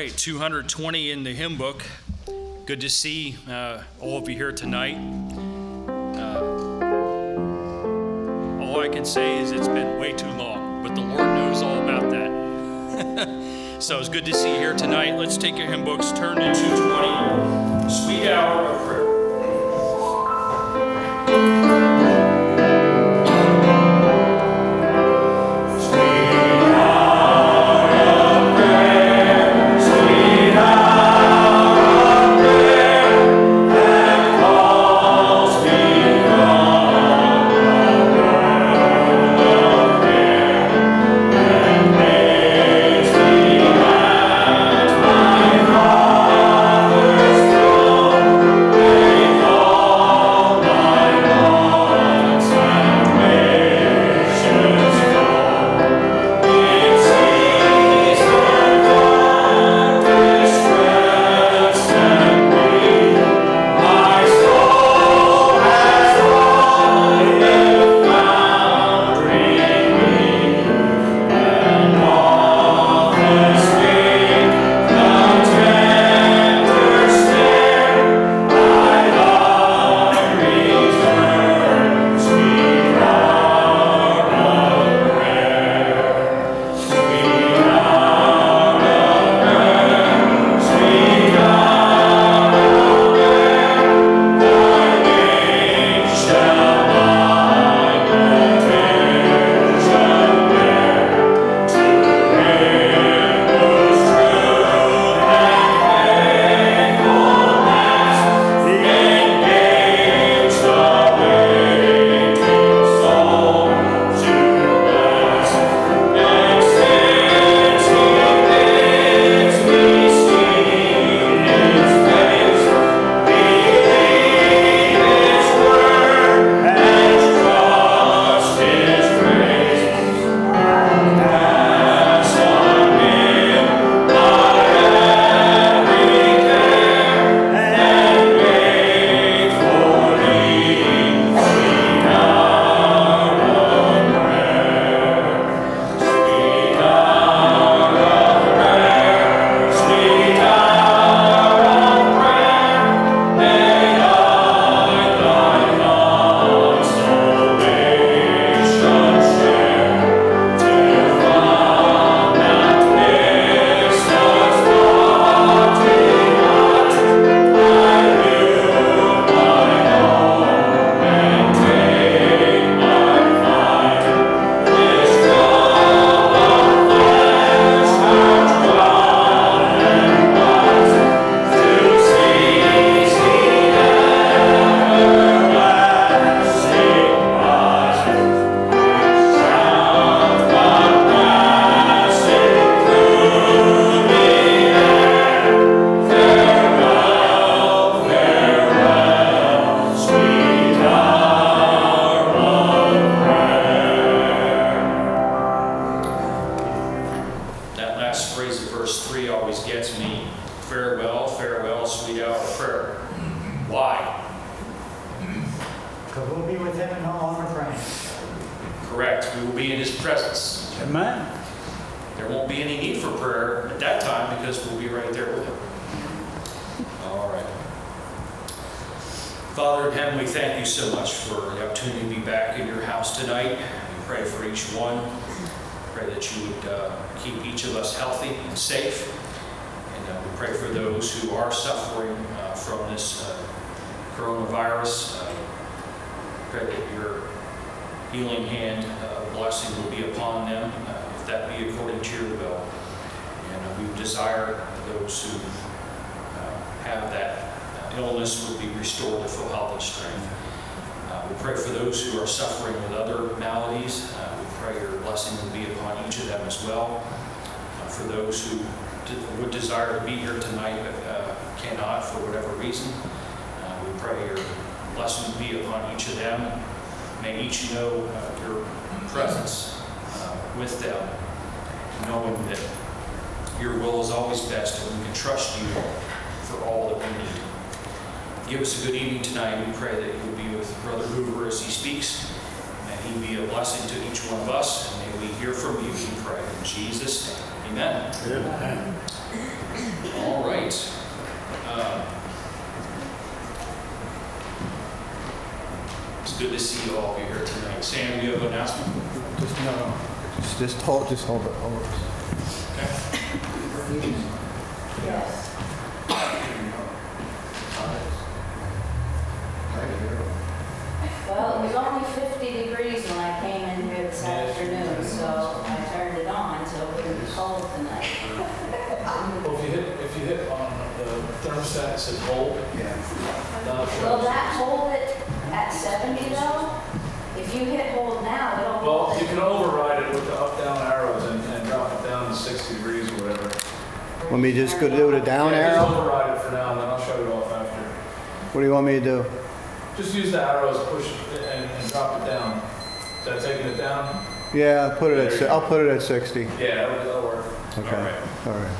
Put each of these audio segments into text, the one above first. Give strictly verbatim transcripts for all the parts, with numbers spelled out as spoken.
right, two hundred twenty in the hymn book. Good to see uh, all of you here tonight. Uh, all I can say is it's been way too long, but the Lord knows all about that. So it's good to see you here tonight. Let's take your hymn books, turn to two twenty, Sweet Hour of Prayer. Give us a good evening tonight. We pray that you will be with Brother Hoover as he speaks, and he be a blessing to each one of us, and may we hear from you, we pray. In Jesus' name, amen. Amen. All right. Uh, it's good to see you all here tonight. Sam, do you have an announcement? Just no. Just, just hold. Just hold it. Hold it. Okay. Yes. Well, it was only fifty degrees when I came in here this afternoon, so I turned it on, so it wouldn't be cold tonight. Well, if you hit, if you hit on the thermostat, it says hold. Yeah. Now it Will shows. that hold it at seventy though? If you hit hold now, it'll Well, hold you it. can override it with the up-down arrows and, and drop it down to sixty degrees or whatever. Want me to just go do the down Yeah, just arrow? override it for now, and then I'll shut it off after. What do you want me to do? Just use the arrows, push it and, and drop it down. Is that taking it down? Yeah, I'll put it at. si- I'll put it at sixty. Yeah, that'll, that'll work. Okay. All right. All right.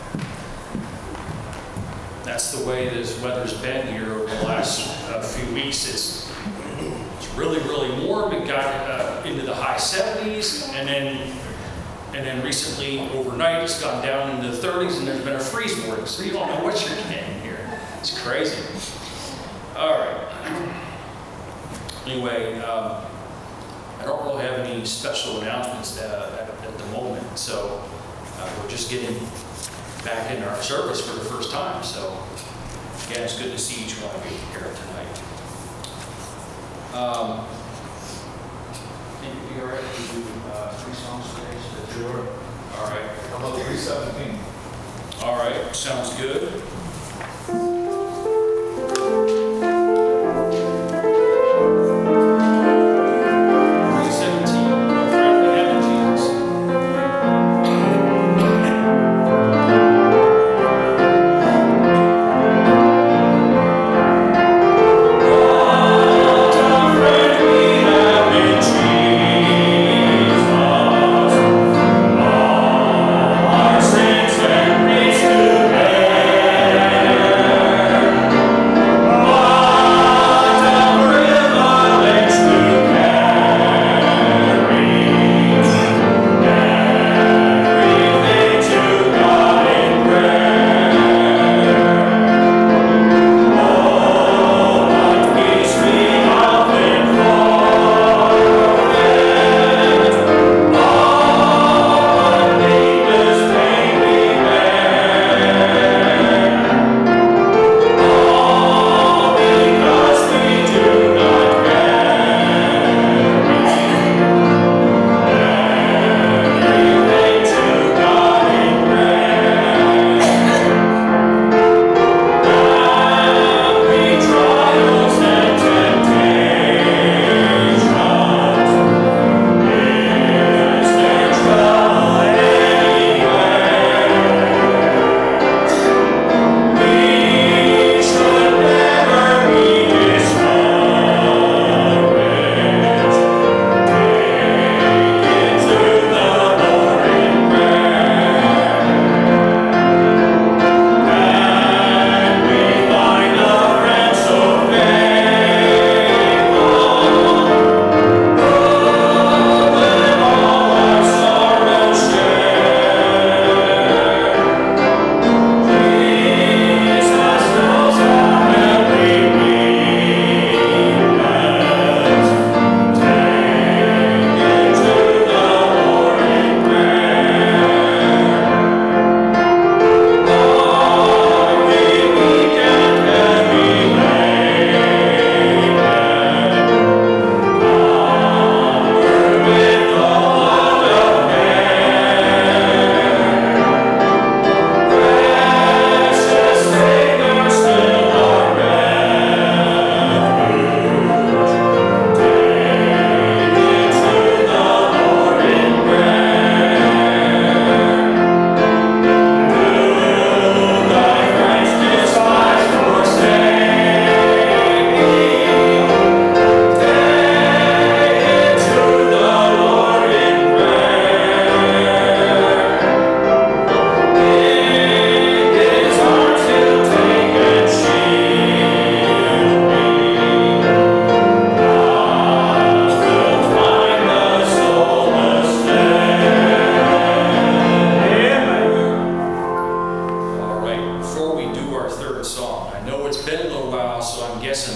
That's the way this weather's been here over the last uh, few weeks. It's it's really, really warm. It got uh, into the high seventies, and then and then recently overnight it's gone down into the thirties, and there's been a freeze warning. So you don't know what you're getting here. It's crazy. All right. Anyway, um, I don't really have any special announcements uh, at, at the moment, so uh, we're just getting back in our service for the first time. So again, it's good to see each one of you here tonight. Um, think we are ready to do uh, three songs today? So Sure. all right. How about three seventeen? All right. Sounds good. three seventeen. Friendly Heaven, Jesus. Our sins and griefs to bear.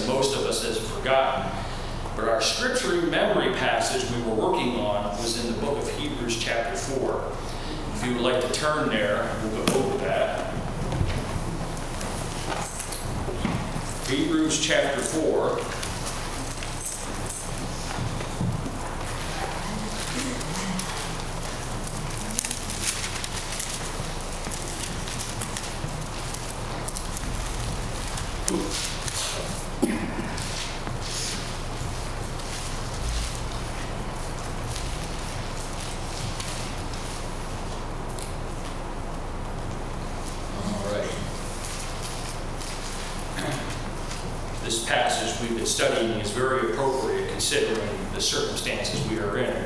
most of us has forgotten. But our scripture memory passage we were working on was in the book of Hebrews chapter four. If you would like to turn there, we'll go over that. Hebrews chapter four. This passage we've been studying is very appropriate considering the circumstances we are in.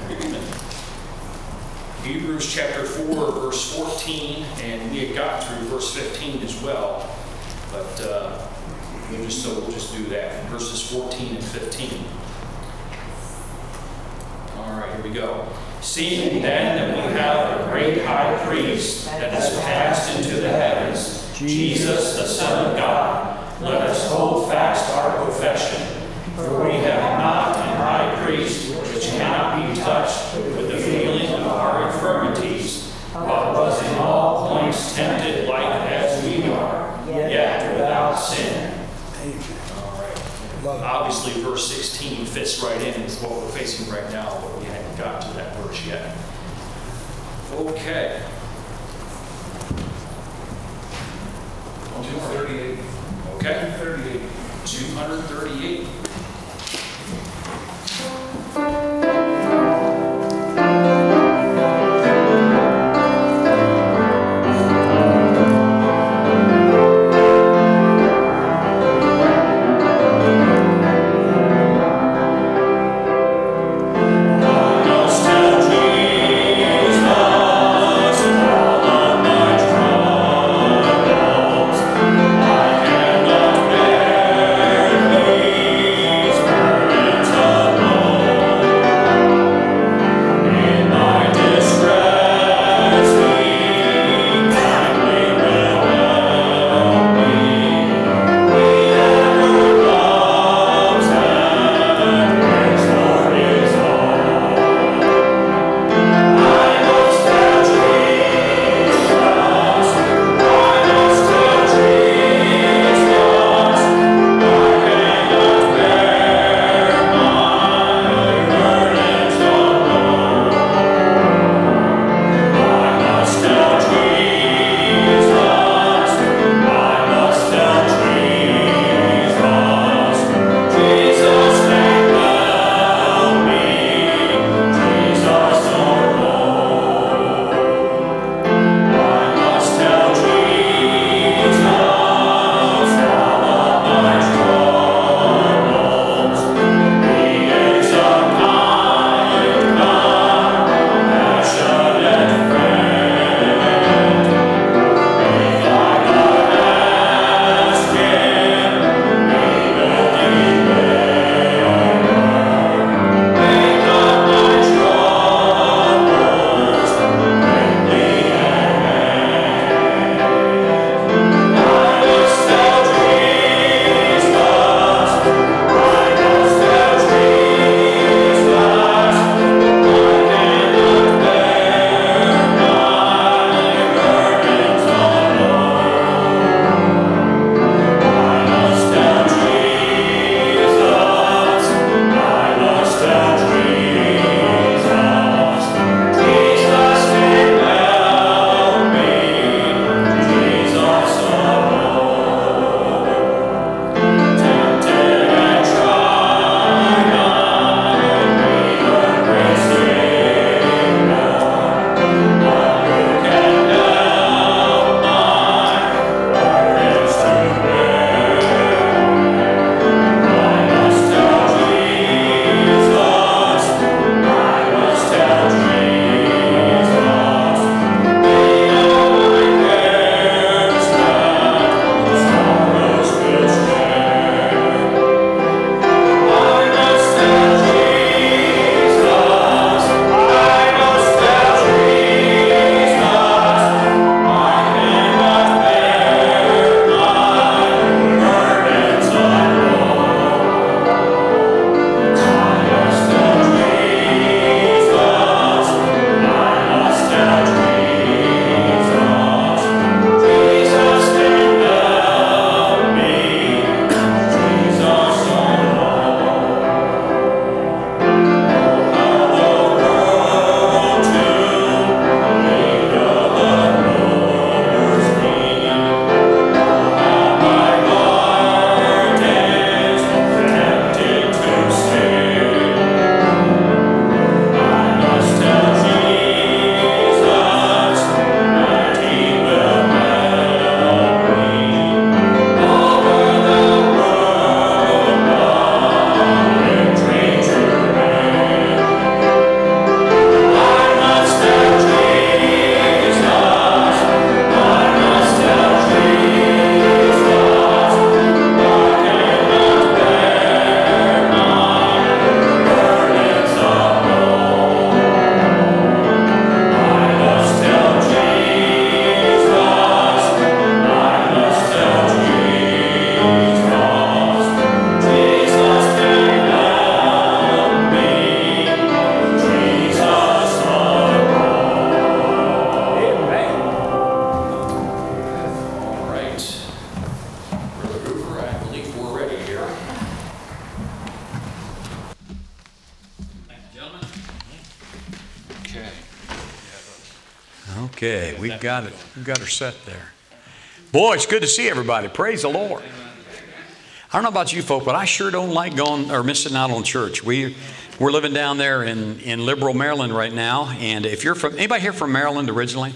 Hebrews chapter four, verse fourteen, and we had got through verse fifteen as well, but uh, we'll just, so we'll just do that, verses fourteen and fifteen. All right, here we go. Seeing then that we have a great high priest that has passed into the heavens, Jesus, the Son of God, let us hold fast our profession. For we have not an high priest which cannot be touched with the feeling of our infirmities, but was in all points tempted like as we are, yet without sin. All right. Obviously, verse sixteen fits right in with what we're facing right now, but we haven't got to that verse yet. Okay. two thirty-eight. Okay. two thirty-eight. two thirty-eight. I cannot bear thee. Okay, we've got it. We've got her set there. Boy, it's good to see everybody. Praise the Lord. I don't know about you folk, but I sure don't like going or missing out on church. We, we're living down there in, in Liberal, Maryland right now. And if you're from, anybody here from Maryland originally?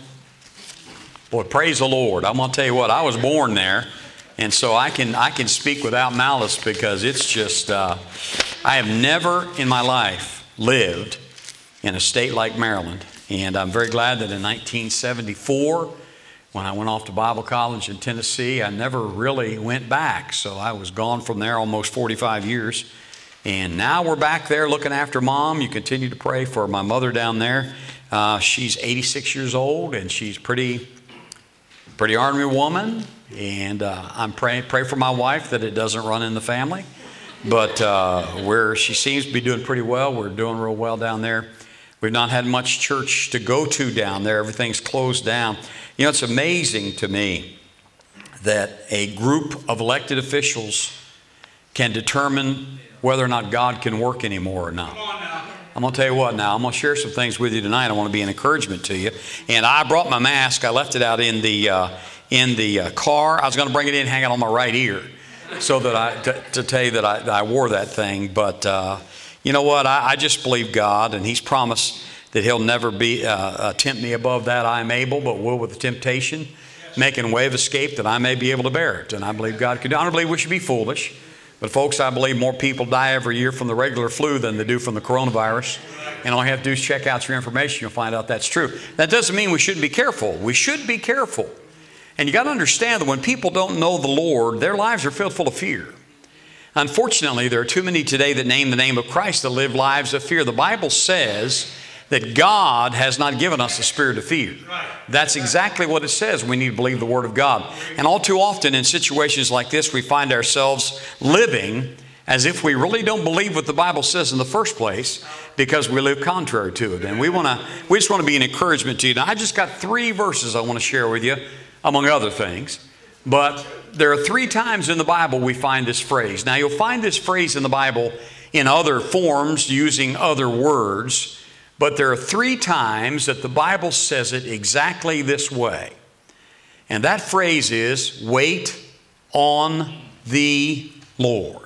Boy, praise the Lord. I'm going to tell you what, I was born there. And so I can, I can speak without malice because it's just, uh, I have never in my life lived in a state like Maryland. And I'm very glad that in nineteen seventy-four, when I went off to Bible college in Tennessee, I never really went back. So I was gone from there almost forty-five years. And now we're back there looking after Mom. You continue to pray for my mother down there. Uh, she's eighty-six years old, and she's pretty, pretty army woman. And uh, I'm praying, pray for my wife that it doesn't run in the family. But uh, where she seems to be doing pretty well, we're doing real well down there. We've not had much church to go to down there. Everything's closed down. You know, it's amazing to me that a group of elected officials can determine whether or not God can work anymore or not. I'm going to tell you what now. I'm going to share some things with you tonight. I want to be an encouragement to you. And I brought my mask. I left it out in the uh, in the uh, car. I was going to bring it in and hang it on my right ear so that I, to, to tell you that I, that I wore that thing. But uh, you know what? I, I just believe God, and He's promised that He'll never be uh, uh, tempt me above that I am able, but will with the temptation, making a way of escape that I may be able to bear it. And I believe God can do it. I don't believe we should be foolish. But folks, I believe more people die every year from the regular flu than they do from the coronavirus. And all you have to do is check out your information. You'll find out that's true. That doesn't mean we shouldn't be careful. We should be careful. And you got to understand that when people don't know the Lord, their lives are filled full of fear. Unfortunately, there are too many today that name the name of Christ that live lives of fear. The Bible says that God has not given us a spirit of fear. That's exactly what it says. We need to believe the Word of God. And all too often in situations like this, we find ourselves living as if we really don't believe what the Bible says in the first place because we live contrary to it. And we want to, we just want to be an encouragement to you. Now, I just got three verses I want to share with you, among other things. But there are three times in the Bible we find this phrase. Now, you'll find this phrase in the Bible in other forms using other words. But there are three times that the Bible says it exactly this way. And that phrase is, wait on the Lord.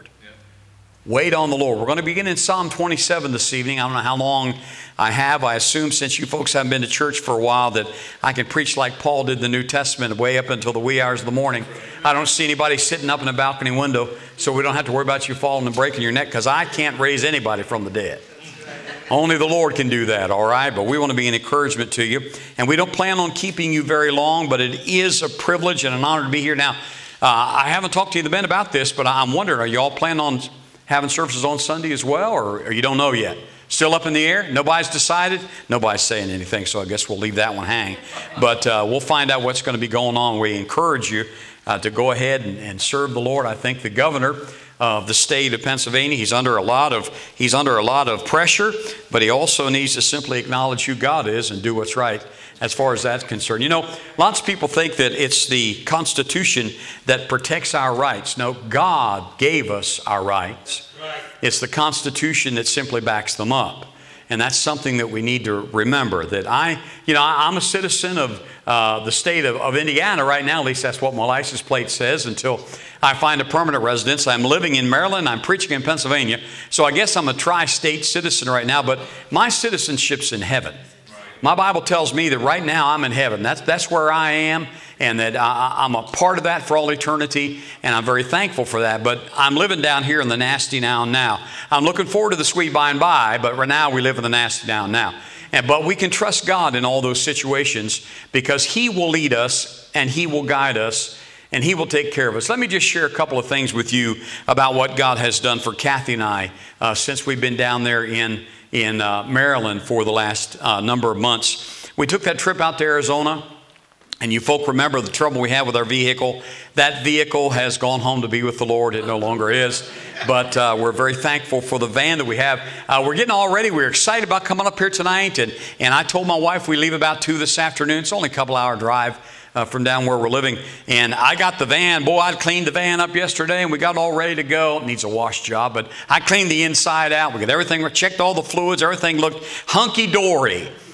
Wait on the Lord. We're going to begin in Psalm twenty-seven this evening. I don't know how long I have. I assume since you folks haven't been to church for a while that I can preach like Paul did the New Testament way up until the wee hours of the morning. I don't see anybody sitting up in a balcony window, so we don't have to worry about you falling and breaking your neck because I can't raise anybody from the dead. Only the Lord can do that, all right? But we want to be an encouragement to you. And we don't plan on keeping you very long, but it is a privilege and an honor to be here. Now, uh, I haven't talked to you in the band about this, but I'm wondering, are you all planning on having services on Sunday as well, or, or you don't know yet? Still up in the air? Nobody's decided? Nobody's saying anything, so I guess we'll leave that one hang. But uh, we'll find out what's going to be going on. We encourage you uh, to go ahead and, and serve the Lord. I think the governor of the state of Pennsylvania, he's under a lot of he's under a lot of pressure, but he also needs to simply acknowledge who God is and do what's right as far as that's concerned. You know, lots of people think that it's the Constitution that protects our rights. No, God gave us our rights. It's the Constitution that simply backs them up. And that's something that we need to remember, that I, you know, I'm a citizen of uh, the state of, of Indiana right now. At least that's what my license plate says until I find a permanent residence. I'm living in Maryland. I'm preaching in Pennsylvania. So I guess I'm a tri-state citizen right now, but my citizenship's in heaven. My Bible tells me that right now I'm in heaven. That's, that's where I am, and that I, I'm a part of that for all eternity, and I'm very thankful for that. But I'm living down here in the nasty now and now. I'm looking forward to the sweet by and by, but right now we live in the nasty now and now. And, but we can trust God in all those situations because He will lead us, and He will guide us, and He will take care of us. Let me just share a couple of things with you about what God has done for Kathy and I uh, since we've been down there in in uh, Maryland for the last uh, number of months. We took that trip out to Arizona, and you folk remember the trouble we had with our vehicle. That vehicle has gone home to be with the Lord. It no longer is, but uh, we're very thankful for the van that we have. Uh, we're getting all ready. We're excited about coming up here tonight, and, and I told my wife we leave about two this afternoon. It's only a couple hour drive Uh, from down where we're living. And I got the van. Boy, I cleaned the van up yesterday and we got it all ready to go. It needs a wash job, but I cleaned the inside out. We got everything, we checked all the fluids. Everything looked hunky-dory.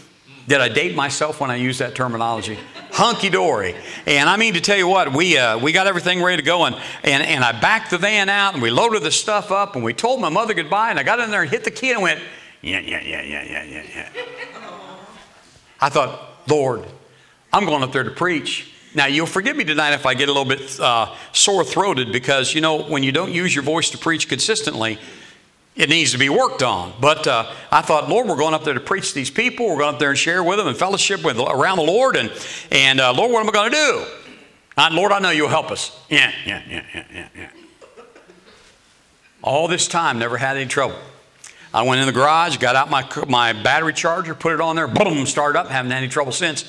Did I date myself when I used that terminology? Hunky-dory. And I mean to tell you what, we uh, we got everything ready to go, and, and, and I backed the van out, and we loaded the stuff up, and we told my mother goodbye, and I got in there and hit the key and went, yeah, yeah, yeah, yeah, yeah, yeah, yeah. I thought, Lord, I'm going up there to preach. Now, you'll forgive me tonight if I get a little bit uh, sore-throated, because, you know, when you don't use your voice to preach consistently, it needs to be worked on. But uh, I thought, Lord, we're going up there to preach to these people. We're going up there and share with them and fellowship with around the Lord. And, and uh, Lord, what am I going to do? Uh, Lord, I know you'll help us. Yeah, yeah, yeah, yeah, yeah, yeah. All this time, never had any trouble. I went in the garage, got out my, my battery charger, put it on there, boom, started up, haven't had any trouble since.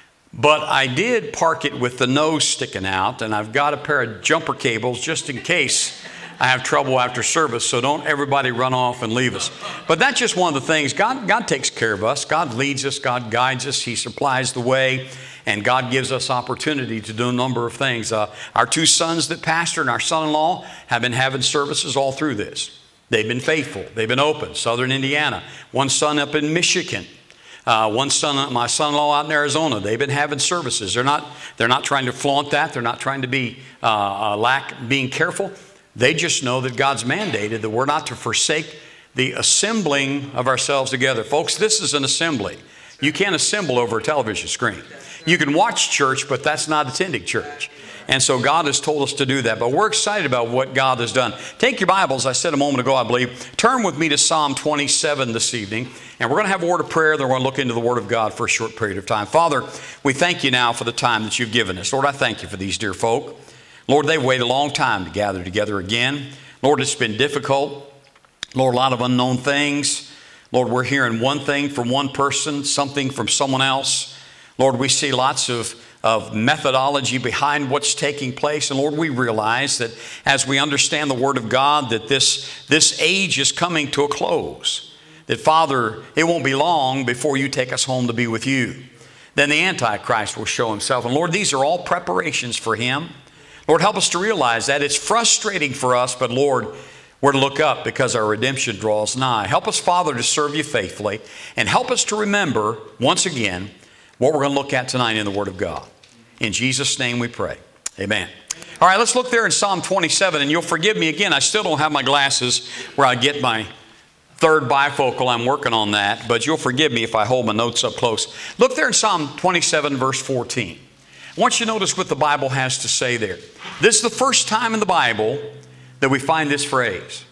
But I did park it with the nose sticking out, and I've got a pair of jumper cables just in case I have trouble after service, so don't everybody run off and leave us. But that's just one of the things. God, God takes care of us. God leads us. God guides us. He supplies the way, and God gives us opportunity to do a number of things. Uh, our two sons that pastor and our son-in-law have been having services all through this. They've been faithful. They've been open. Southern Indiana. One son up in Michigan. Uh, one son, my son-in-law out in Arizona. They've been having services. They're not, they're not trying to flaunt that. They're not trying to be uh, uh, lack being careful. They just know that God's mandated that we're not to forsake the assembling of ourselves together. Folks, this is an assembly. You can't assemble over a television screen. You can watch church, but that's not attending church. And so God has told us to do that. But we're excited about what God has done. Take your Bibles, I said a moment ago, I believe. Turn with me to Psalm twenty-seven this evening. And we're going to have a word of prayer. Then we're going to look into the Word of God for a short period of time. Father, we thank you now for the time that you've given us. Lord, I thank you for these dear folk. Lord, they've waited a long time to gather together again. Lord, it's been difficult. Lord, a lot of unknown things. Lord, we're hearing one thing from one person, something from someone else. Lord, we see lots of, of methodology behind what's taking place. And Lord, we realize that as we understand the Word of God, that this, this age is coming to a close. That, Father, it won't be long before you take us home to be with you. Then the Antichrist will show himself. And Lord, these are all preparations for him. Lord, help us to realize that. It's frustrating for us, but Lord, we're to look up because our redemption draws nigh. Help us, Father, to serve you faithfully, and help us to remember, once again, what we're going to look at tonight in the Word of God. In Jesus' name we pray. Amen. All right, let's look there in Psalm twenty-seven, and you'll forgive me again. I still don't have my glasses where I get my third bifocal. I'm working on that, but you'll forgive me if I hold my notes up close. Look there in Psalm twenty-seven, verse fourteen. I want you to notice what the Bible has to say there. This is the first time in the Bible that we find this phrase.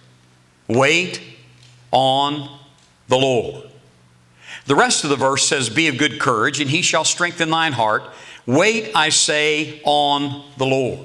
Wait on the Lord. The rest of the verse says, be of good courage, and he shall strengthen thine heart. Wait, I say, on the Lord.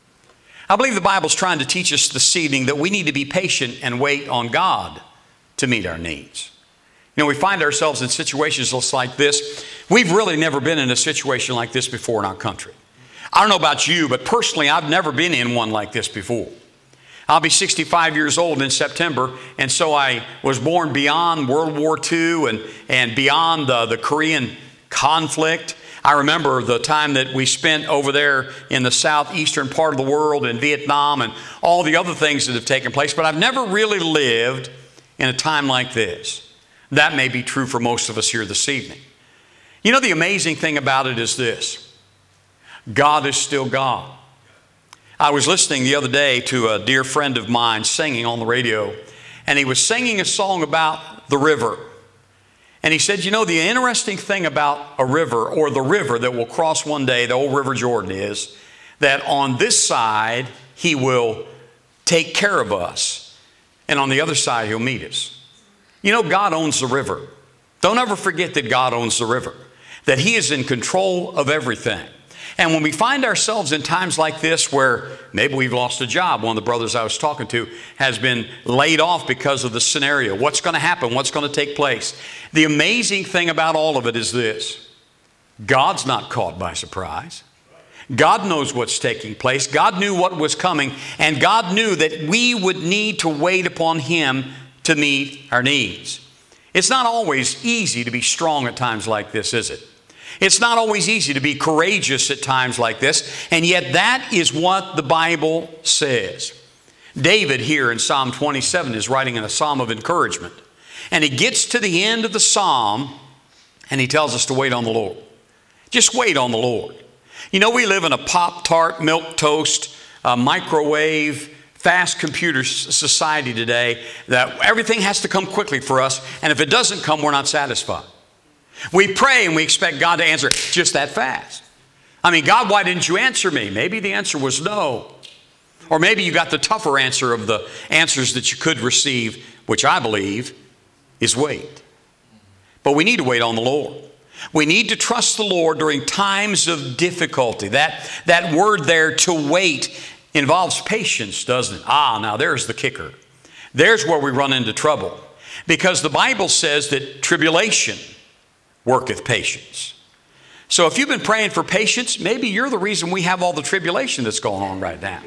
I believe the Bible's trying to teach us this evening that we need to be patient and wait on God to meet our needs. You know, we find ourselves in situations just like this. We've really never been in a situation like this before in our country. I don't know about you, but personally, I've never been in one like this before. I'll be sixty-five years old in September, and so I was born beyond World War Two and, and beyond the, the Korean conflict. I remember the time that we spent over there in the southeastern part of the world in Vietnam and all the other things that have taken place, but I've never really lived in a time like this. That may be true for most of us here this evening. You know, the amazing thing about it is this. God is still God. I was listening the other day to a dear friend of mine singing on the radio, and he was singing a song about the river. And he said, you know, the interesting thing about a river, or the river that will cross one day, the old River Jordan, is that on this side, he will take care of us, and on the other side, he'll meet us. You know, God owns the river. Don't ever forget that God owns the river, that he is in control of everything. And when we find ourselves in times like this where maybe we've lost a job, one of the brothers I was talking to has been laid off because of the scenario. What's going to happen? What's going to take place? The amazing thing about all of it is this. God's not caught by surprise. God knows what's taking place. God knew what was coming, and God knew that we would need to wait upon him to meet our needs. It's not always easy to be strong at times like this, is it? It's not always easy to be courageous at times like this, and yet that is what the Bible says. David here in Psalm twenty-seven is writing in a psalm of encouragement, and he gets to the end of the psalm, And he tells us to wait on the Lord. Just wait on the Lord. You know, we live in a Pop-Tart, milk toast, uh, microwave, fast computer society today that everything has to come quickly for us. And if it doesn't come, we're not satisfied. We pray and we expect God to answer just that fast. I mean, God, why didn't you answer me? Maybe the answer was no. Or maybe you got the tougher answer of the answers that you could receive, which I believe is wait. But we need to wait on the Lord. We need to trust the Lord during times of difficulty. That, that word there, to wait, involves patience, doesn't it? Ah, now there's the kicker. There's where we run into trouble. Because the Bible says that tribulation worketh patience. So if you've been praying for patience, maybe you're the reason we have all the tribulation that's going on right now.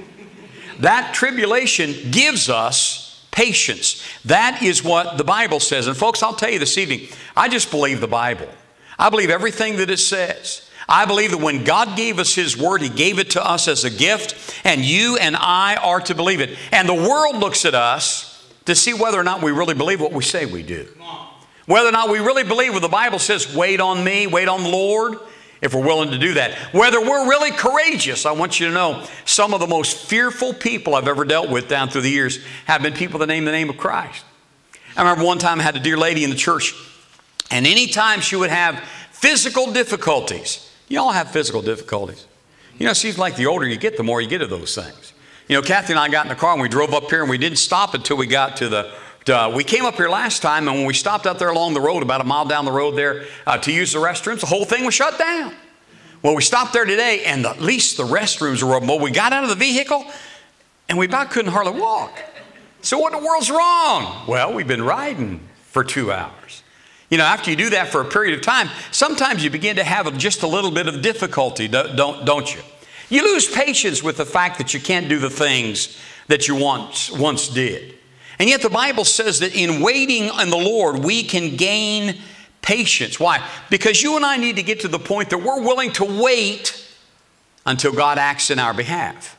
That tribulation gives us patience. That is what the Bible says. And folks, I'll tell you this evening, I just believe the Bible. I believe everything that it says. I believe that when God gave us His Word, He gave it to us as a gift, and you and I are to believe it. And the world looks at us to see whether or not we really believe what we say we do. Whether or not we really believe what the Bible says, wait on me, wait on the Lord, if we're willing to do that. Whether we're really courageous. I want you to know, some of the most fearful people I've ever dealt with down through the years have been people that name the name of Christ. I remember one time I had a dear lady in the church, and anytime she would have physical difficulties, you all have physical difficulties. You know, it seems like the older you get, the more you get of those things. You know, Kathy and I got in the car and we drove up here, and we didn't stop until we got to the, uh, we came up here last time, and when we stopped out there along the road, about a mile down the road there uh, to use the restrooms, the whole thing was shut down. Well, we stopped there today, and the, at least the restrooms were open. Well, we got out of the vehicle, and we about couldn't hardly walk. So what in the world's wrong? Well, we've been riding for two hours. You know, after you do that for a period of time, sometimes you begin to have just a little bit of difficulty, don't, don't you? You lose patience with the fact that you can't do the things that you once, once did. And yet the Bible says that in waiting on the Lord, we can gain patience. Why? Because you and I need to get to the point that we're willing to wait until God acts in our behalf.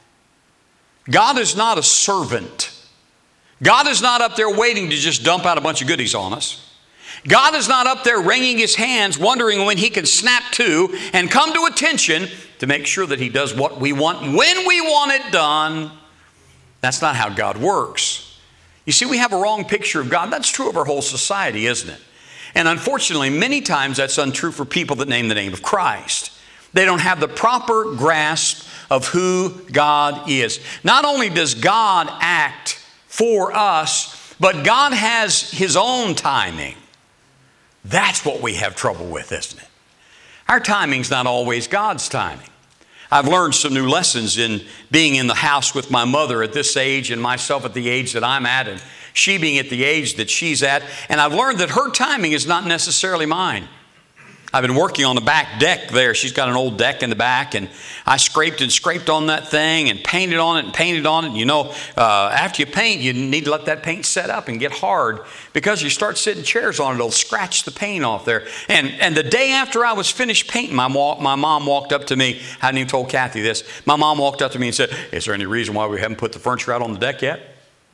God is not a servant. God is not up there waiting to just dump out a bunch of goodies on us. God is not up there wringing His hands, wondering when He can snap to and come to attention to make sure that He does what we want when we want it done. That's not how God works. You see, we have a wrong picture of God. That's true of our whole society, isn't it? And unfortunately, many times that's untrue for people that name the name of Christ. They don't have the proper grasp of who God is. Not only does God act for us, but God has His own timing. That's what we have trouble with, isn't it? Our timing's not always God's timing. I've learned some new lessons in being in the house with my mother at this age and myself at the age that I'm at, and she being at the age that she's at. And I've learned that her timing is not necessarily mine. I've been working on the back deck there. She's got an old deck in the back, and I scraped and scraped on that thing and painted on it and painted on it. And you know, uh, after you paint, you need to let that paint set up and get hard, because you start sitting chairs on it, it'll scratch the paint off there. And and the day after I was finished painting, my, my mom walked up to me. I hadn't even told Kathy this. My mom walked up to me and said, "Is there any reason why we haven't put the furniture out on the deck yet?"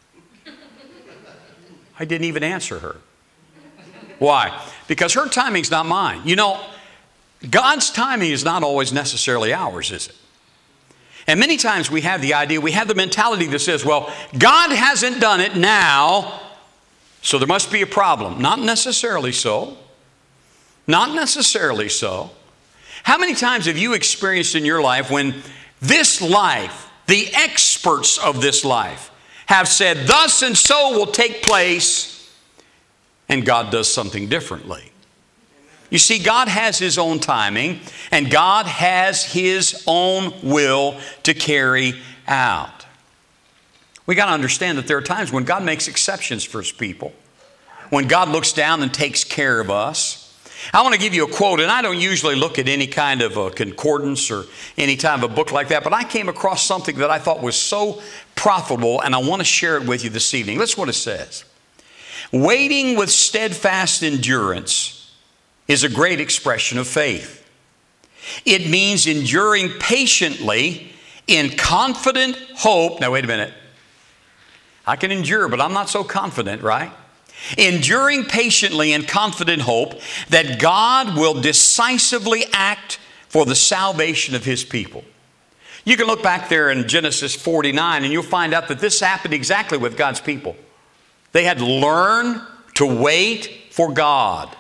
I didn't even answer her. Why? Because her timing's not mine. You know, God's timing is not always necessarily ours, is it? And many times we have the idea, we have the mentality that says, well, God hasn't done it now, so there must be a problem. Not necessarily so. Not necessarily so. How many times have you experienced in your life when this life, the experts of this life, have said, thus and so will take place, and God does something differently? You see, God has His own timing, and God has His own will to carry out. We got to understand that there are times when God makes exceptions for His people, when God looks down and takes care of us. I want to give you a quote, and I don't usually look at any kind of a concordance or any kind of a book like that, but I came across something that I thought was so profitable, and I want to share it with you this evening. Listen to what it says. Waiting with steadfast endurance is a great expression of faith. It means enduring patiently in confident hope. Now, wait a minute. I can endure, but I'm not so confident, right? enduring patiently in confident hope that God will decisively act for the salvation of His people. You can look back there in Genesis forty-nine and you'll find out that this happened exactly with God's people. They had to learn to wait for God.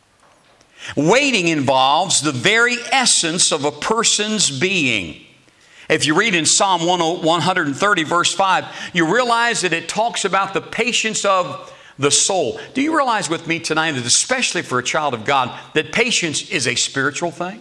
Waiting involves the very essence of a person's being. If you read in Psalm one thirty verse five, you realize that it talks about the patience of the soul. Do you realize with me tonight that especially for a child of God, that patience is a spiritual thing?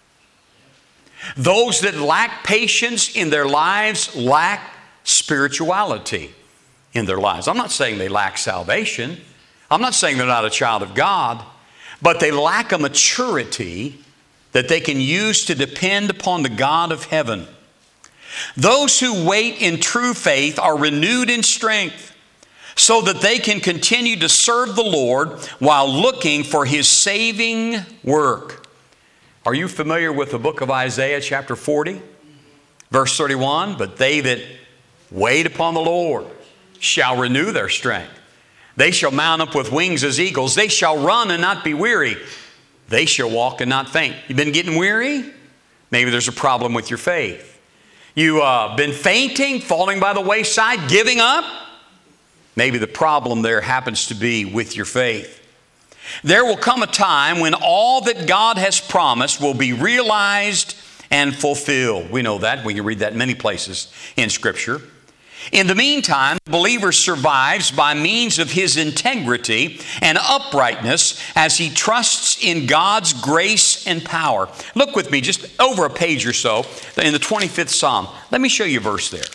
Those that lack patience in their lives lack spirituality in their lives. I'm not saying they lack salvation. I'm not saying they're not a child of God, but they lack a maturity that they can use to depend upon the God of heaven. Those who wait in true faith are renewed in strength so that they can continue to serve the Lord while looking for His saving work. Are you familiar with the book of Isaiah chapter forty, verse thirty-one? But they that wait upon the Lord shall renew their strength. They shall mount up with wings as eagles. They shall run and not be weary. They shall walk and not faint. You've been getting weary? Maybe there's a problem with your faith. You've uh, been fainting, falling by the wayside, giving up? Maybe the problem there happens to be with your faith. There will come a time when all that God has promised will be realized and fulfilled. We know that. We can read that in many places in Scripture. In the meantime, the believer survives by means of his integrity and uprightness as he trusts in God's grace and power. Look with me just over a page or so in the twenty-fifth Psalm. Let me show you a verse there.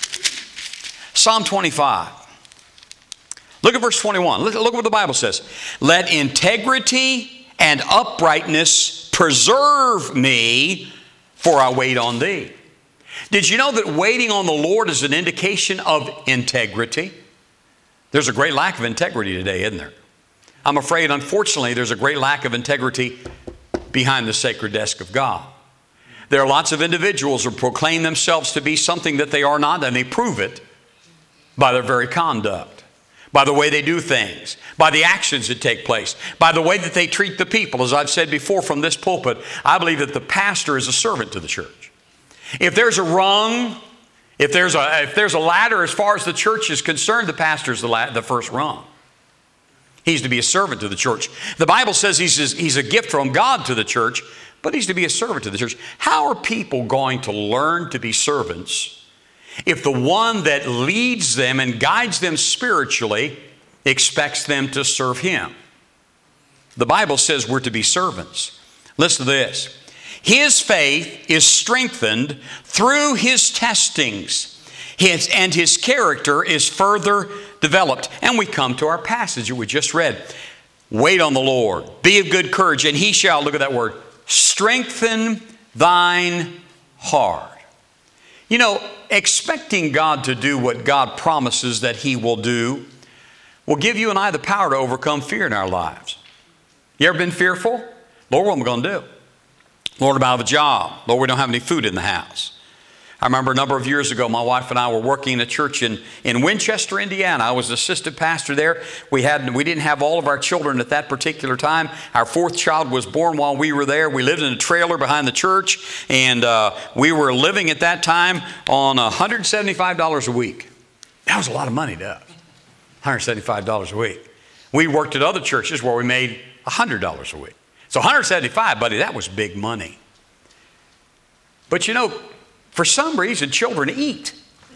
Psalm twenty-five. Look at verse twenty-one. Look, look what the Bible says. Let integrity and uprightness preserve me, for I wait on Thee. Did you know that waiting on the Lord is an indication of integrity? There's a great lack of integrity today, isn't there? I'm afraid, unfortunately, there's a great lack of integrity behind the sacred desk of God. There are lots of individuals who proclaim themselves to be something that they are not, and they prove it by their very conduct, by the way they do things, by the actions that take place, by the way that they treat the people. As I've said before from this pulpit, I believe that the pastor is a servant to the church. If there's a rung, if there's a, if there's a ladder as far as the church is concerned, the pastor's the, la- the first rung. He's to be a servant to the church. The Bible says he's, he's a gift from God to the church, but he's to be a servant to the church. How are people going to learn to be servants if the one that leads them and guides them spiritually expects them to serve Him? The Bible says we're to be servants. Listen to this. His faith is strengthened through his testings, his, and his character is further developed. And we come to our passage that we just read. Wait on the Lord. Be of good courage, and He shall, look at that word, strengthen thine heart. You know, expecting God to do what God promises that He will do will give you and I the power to overcome fear in our lives. You ever been fearful? Lord, what am I going to do? Lord, I'm out of a job. Lord, we don't have any food in the house. I remember a number of years ago, my wife and I were working in a church in, in Winchester, Indiana. I was assistant pastor there. We had we didn't have all of our children at that particular time. Our fourth child was born while we were there. We lived in a trailer behind the church, and uh, we were living at that time on one hundred seventy-five dollars a week. That was a lot of money to us, one hundred seventy-five dollars a week. We worked at other churches where we made one hundred dollars a week. So one hundred seventy-five, buddy, that was big money. But you know, for some reason, children eat.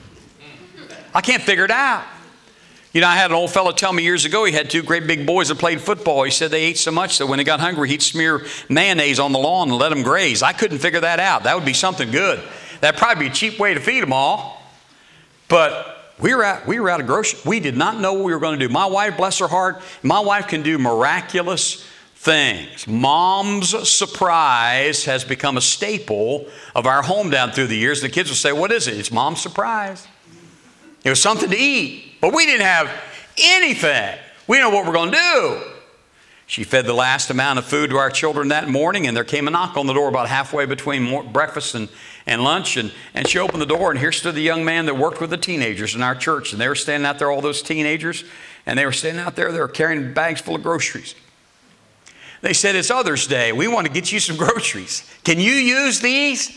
I can't figure it out. You know, I had an old fellow tell me years ago, he had two great big boys that played football. He said they ate so much that when they got hungry, he'd smear mayonnaise on the lawn and let them graze. I couldn't figure that out. That would be something good. That'd probably be a cheap way to feed them all. But we were out, we were out of grocery. We did not know what we were going to do. My wife, bless her heart, my wife can do miraculous things. Mom's surprise has become a staple of our home down through the years. The kids will say, what is it? It's Mom's surprise. It was something to eat, but we didn't have anything. We didn't know what we're going to do. She fed the last amount of food to our children that morning, and there came a knock on the door about halfway between more, breakfast and, and lunch, and, and she opened the door, and here stood the young man that worked with the teenagers in our church, and they were standing out there, all those teenagers, and they were standing out there, they were carrying bags full of groceries. They said, it's Others Day. We want to get you some groceries. Can you use these?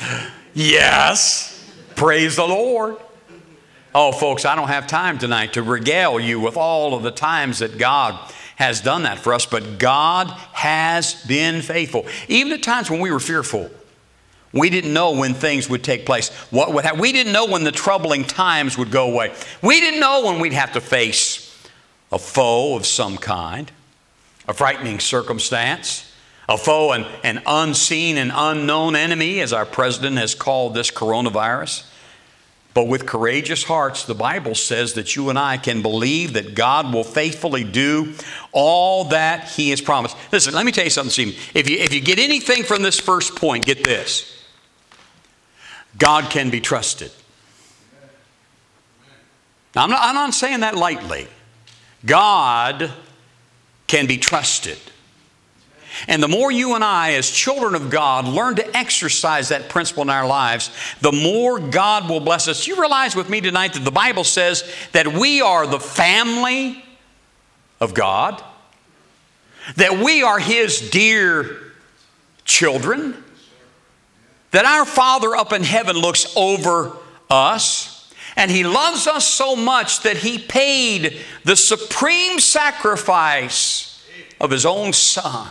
Yes. Praise the Lord. Oh, folks, I don't have time tonight to regale you with all of the times that God has done that for us, but God has been faithful. Even at times when we were fearful, we didn't know when things would take place. What would happen. We didn't know when the troubling times would go away. We didn't know when we'd have to face a foe of some kind, a frightening circumstance, a foe, an, an unseen and unknown enemy, as our president has called this coronavirus. But with courageous hearts, the Bible says that you and I can believe that God will faithfully do all that He has promised. Listen, let me tell you something, Stephen. If you, if you get anything from this first point, get this. God can be trusted. Now, I'm not, I'm not saying that lightly. God can be trusted. And the more you and I, as children of God, learn to exercise that principle in our lives, the more God will bless us. You realize with me tonight that the Bible says that we are the family of God, that we are His dear children, that our Father up in heaven looks over us, and He loves us so much that He paid the supreme sacrifice of His own Son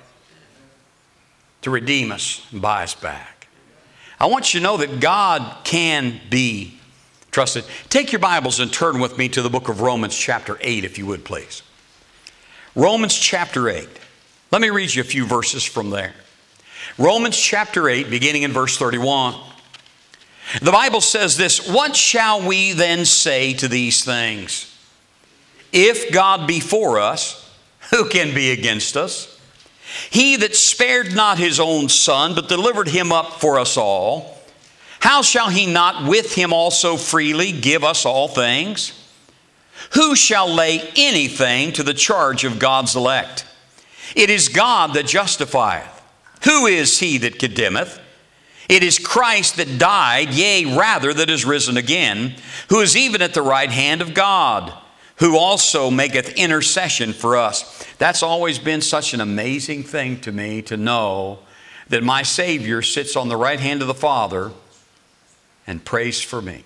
to redeem us and buy us back. I want you to know that God can be trusted. Take your Bibles and turn with me to the book of Romans chapter eight, if you would, please. Romans chapter eight. Let me read you a few verses from there. Romans chapter eight, beginning in verse thirty-one. The Bible says this, "What shall we then say to these things? If God be for us, who can be against us? He that spared not His own Son, but delivered Him up for us all, how shall He not with Him also freely give us all things? Who shall lay anything to the charge of God's elect? It is God that justifieth. Who is he that condemneth? It is Christ that died, yea, rather that is risen again, who is even at the right hand of God, who also maketh intercession for us." That's always been such an amazing thing to me, to know that my Savior sits on the right hand of the Father and prays for me.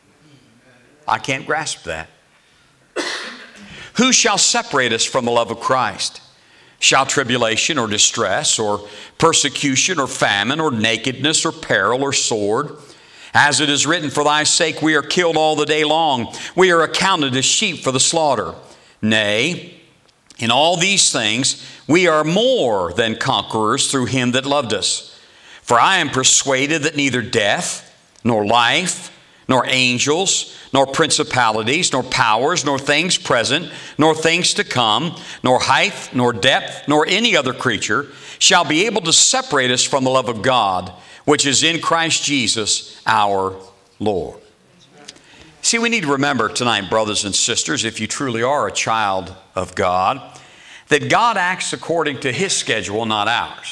I can't grasp that. Who shall separate us from the love of Christ? Shall tribulation or distress or persecution or famine or nakedness or peril or sword? As it is written, "For thy sake we are killed all the day long. We are accounted as sheep for the slaughter." Nay, in all these things we are more than conquerors through Him that loved us. For I am persuaded that neither death, nor life, nor angels, nor principalities, nor powers, nor things present, nor things to come, nor height, nor depth, nor any other creature shall be able to separate us from the love of God, which is in Christ Jesus our Lord. See, we need to remember tonight, brothers and sisters, if you truly are a child of God, that God acts according to His schedule, not ours.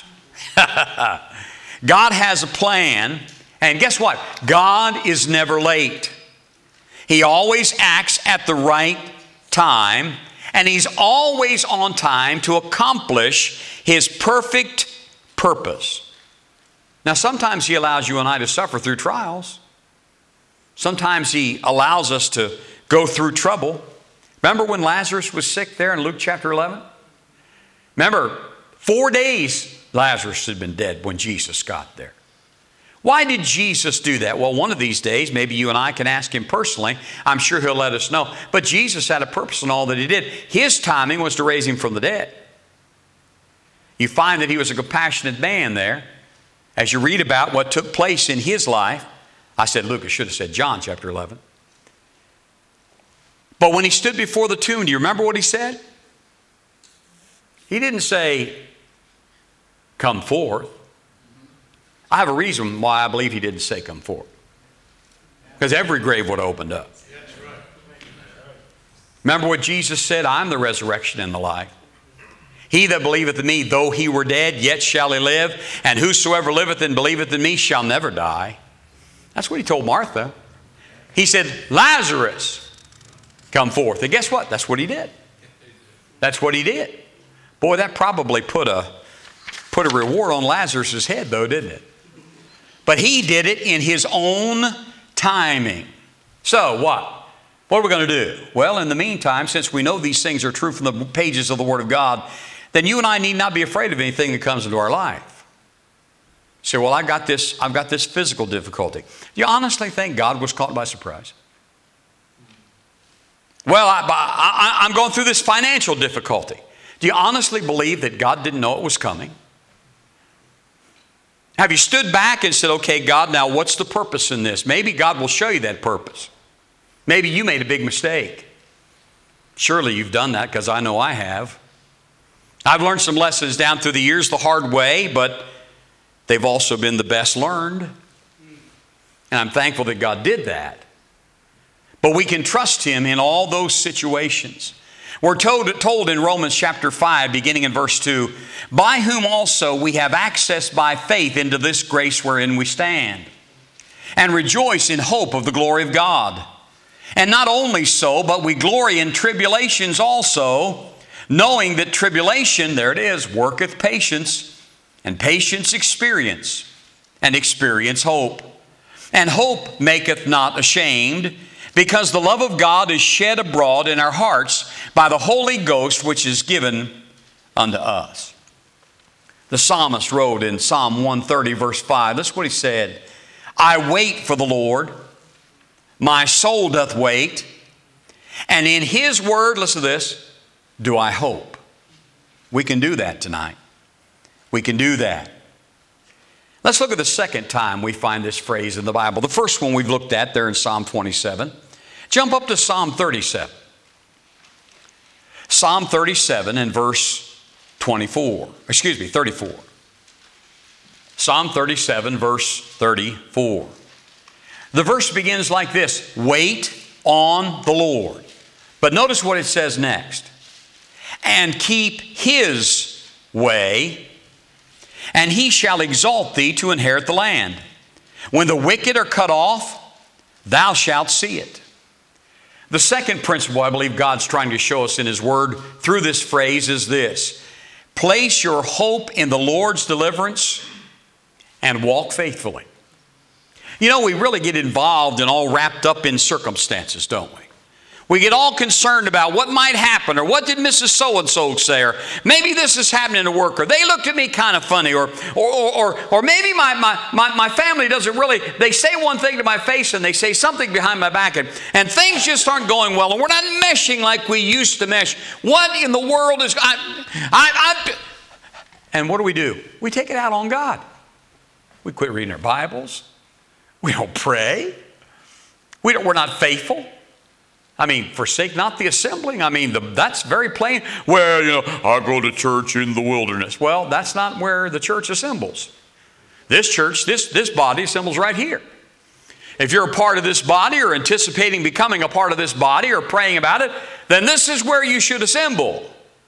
God has a plan, and guess what? God is never late. He always acts at the right time, and He's always on time to accomplish His perfect purpose. Now, sometimes He allows you and I to suffer through trials. Sometimes He allows us to go through trouble. Remember when Lazarus was sick there in Luke chapter eleven? Remember, four days Lazarus had been dead when Jesus got there. Why did Jesus do that? Well, one of these days, maybe you and I can ask Him personally. I'm sure He'll let us know. But Jesus had a purpose in all that He did. His timing was to raise Him from the dead. You find that He was a compassionate man there. As you read about what took place in His life, I said Luke, I should have said John chapter eleven. But when He stood before the tomb, do you remember what He said? He didn't say, "Come forth." I have a reason why I believe He didn't say come forth. Because every grave would have opened up. Remember what Jesus said? "I'm the resurrection and the life. He that believeth in me, though he were dead, yet shall he live. And whosoever liveth and believeth in me shall never die. That's what he told Martha. He said, Lazarus, come forth. And guess what? That's what he did. That's what he did. Boy, that probably put a, put a reward on Lazarus' head, though, didn't it? But he did it in his own timing. So what? What are we going to do? Well, in the meantime, since we know these things are true from the pages of the Word of God, then you and I need not be afraid of anything that comes into our life. Say, well, I got this, I've got this physical difficulty. Do you honestly think God was caught by surprise? Well, I, I, I'm going through this financial difficulty. Do you honestly believe that God didn't know it was coming? Have you stood back and said, okay, God, now what's the purpose in this? Maybe God will show you that purpose. Maybe you made a big mistake. Surely you've done that, because I know I have. I've learned some lessons down through the years the hard way, but they've also been the best learned. And I'm thankful that God did that. But we can trust Him in all those situations. We're told, told in Romans chapter five, beginning in verse two, by whom also we have access by faith into this grace wherein we stand, and rejoice in hope of the glory of God. And not only so, but we glory in tribulations also, knowing that tribulation, there it is, worketh patience, and patience experience, and experience hope. And hope maketh not ashamed, because the love of God is shed abroad in our hearts by the Holy Ghost, which is given unto us. The psalmist wrote in Psalm one thirty, verse five, that's what he said, I wait for the Lord, my soul doth wait, and in His word, listen to this, do I hope. We can do that tonight. We can do that. Let's look at the second time we find this phrase in the Bible. The first one we've looked at there in Psalm twenty-seven. Jump up to Psalm thirty-seven. Psalm thirty-seven and verse twenty-four. Excuse me, thirty-four. Psalm thirty-seven, verse thirty-four. The verse begins like this, wait on the Lord. But notice what it says next. And keep His way, and He shall exalt thee to inherit the land. When the wicked are cut off, thou shalt see it. The second principle I believe God's trying to show us in His Word through this phrase is this. Place your hope in the Lord's deliverance and walk faithfully. You know, we really get involved and all wrapped up in circumstances, don't we? We get all concerned about what might happen, or what did Missus So-and-so say, or maybe this is happening at work, or they looked at me kind of funny, or or or, or maybe my, my, my, my family doesn't really, they say one thing to my face and they say something behind my back, and, and things just aren't going well, and we're not meshing like we used to mesh. What in the world is, I, I, I, and what do we do? We take it out on God. We quit reading our Bibles. We don't pray. We don't, we're not faithful. I mean, forsake not the assembling. I mean, the, that's very plain. Well, you know, I go to church in the wilderness. Well, that's not where the church assembles. This church, this, this body assembles right here. If you're a part of this body or anticipating becoming a part of this body or praying about it, then this is where you should assemble.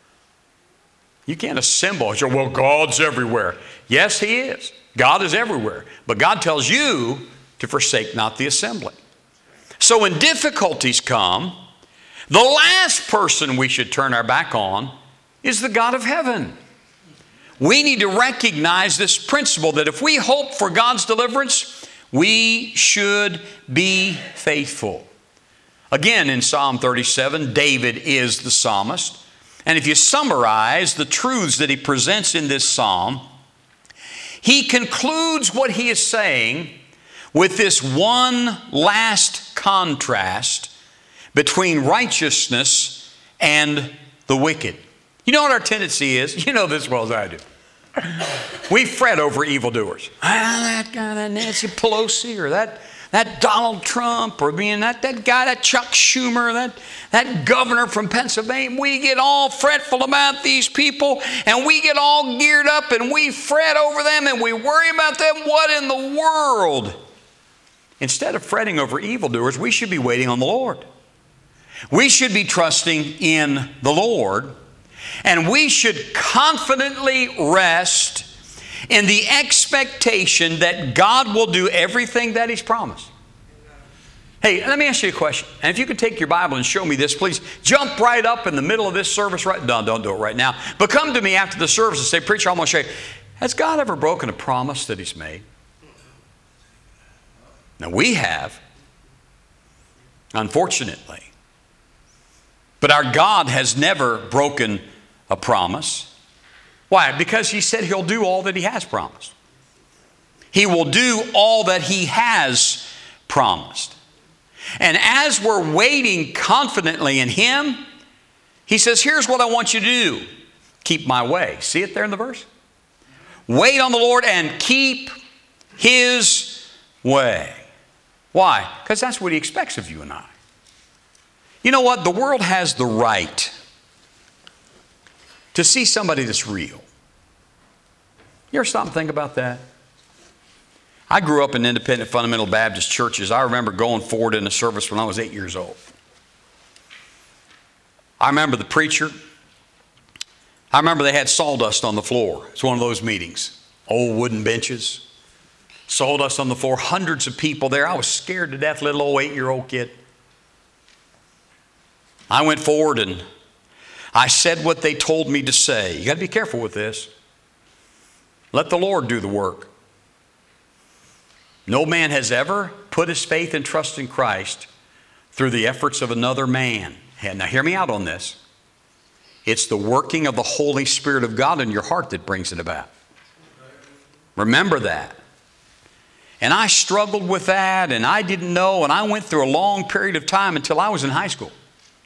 You can't assemble. You say, well, God's everywhere. Yes, He is. God is everywhere. But God tells you to forsake not the assembly. So when difficulties come, the last person we should turn our back on is the God of heaven. We need to recognize this principle that if we hope for God's deliverance, we should be faithful. Again, in Psalm thirty-seven, David is the psalmist. And if you summarize the truths that he presents in this psalm, he concludes what he is saying with this one last contrast between righteousness and the wicked. You know what our tendency is? You know this as well as I do. We fret over evildoers. Ah, that guy, that Nancy Pelosi, or that, that Donald Trump, or being that, that guy, that Chuck Schumer, that, that governor from Pennsylvania. We get all fretful about these people, and we get all geared up, and we fret over them, and we worry about them. What in the world? Instead of fretting over evildoers, we should be waiting on the Lord. We should be trusting in the Lord, And we should confidently rest in the expectation that God will do everything that He's promised. Hey, let me ask you a question. And if you could take your Bible and show me this, please jump right up in the middle of this service. Right? No, don't do it right now. But come to me after the service and say, preacher, I'm going to show you. Has God ever broken a promise that He's made? Now, we have, unfortunately. But our God has never broken a promise. Why? Because He said He'll do all that He has promised. He will do all that He has promised. And as we're waiting confidently in Him, He says, here's what I want you to do. Keep my way. See it there in the verse? Wait on the Lord and keep His way. Why? Because that's what He expects of you and I. You know what? The world has the right to see somebody that's real. You ever stop and think about that? I grew up in independent fundamental Baptist churches. I remember going forward in a service when I was eight years old. I remember the preacher. I remember they had sawdust on the floor. It's one of those meetings. Old wooden benches. Sawdust on the floor. Hundreds of people there. I was scared to death, little old eight-year-old kid. I went forward and I said what they told me to say. You got to be careful with this. Let the Lord do the work. No man has ever put his faith and trust in Christ through the efforts of another man. And now hear me out on this. It's the working of the Holy Spirit of God in your heart that brings it about. Remember that. And I struggled with that, and I didn't know, and I went through a long period of time until I was in high school.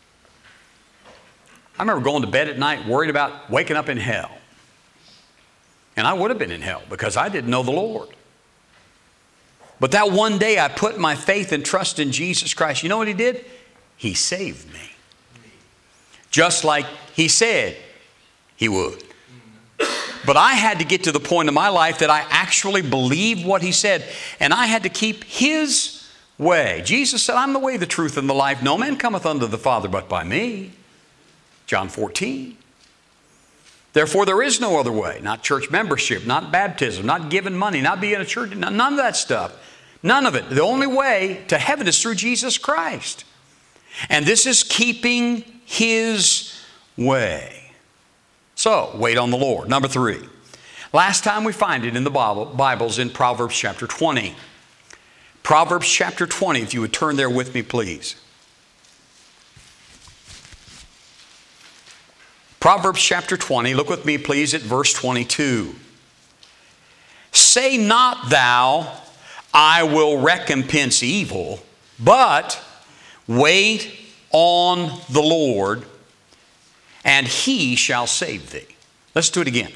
I remember going to bed at night worried about waking up in hell. And I would have been in hell because I didn't know the Lord. But that one day I put my faith and trust in Jesus Christ. You know what He did? He saved me. Just like He said He would. But I had to get to the point in my life that I actually believed what He said. And I had to keep His way. Jesus said, I'm the way, the truth, and the life. No man cometh unto the Father but by me. John fourteen. Therefore, there is no other way. Not church membership, not baptism, not giving money, not being a church, none of that stuff. None of it. The only way to heaven is through Jesus Christ. And this is keeping His way. So, wait on the Lord. Number three. Last time we find it in the Bible, Bible's in Proverbs chapter twenty. Proverbs chapter twenty, if you would turn there with me, please. Proverbs chapter twenty, look with me please at verse twenty-two. Say not thou, I will recompense evil, but wait on the Lord, and He shall save thee. Let's do it again.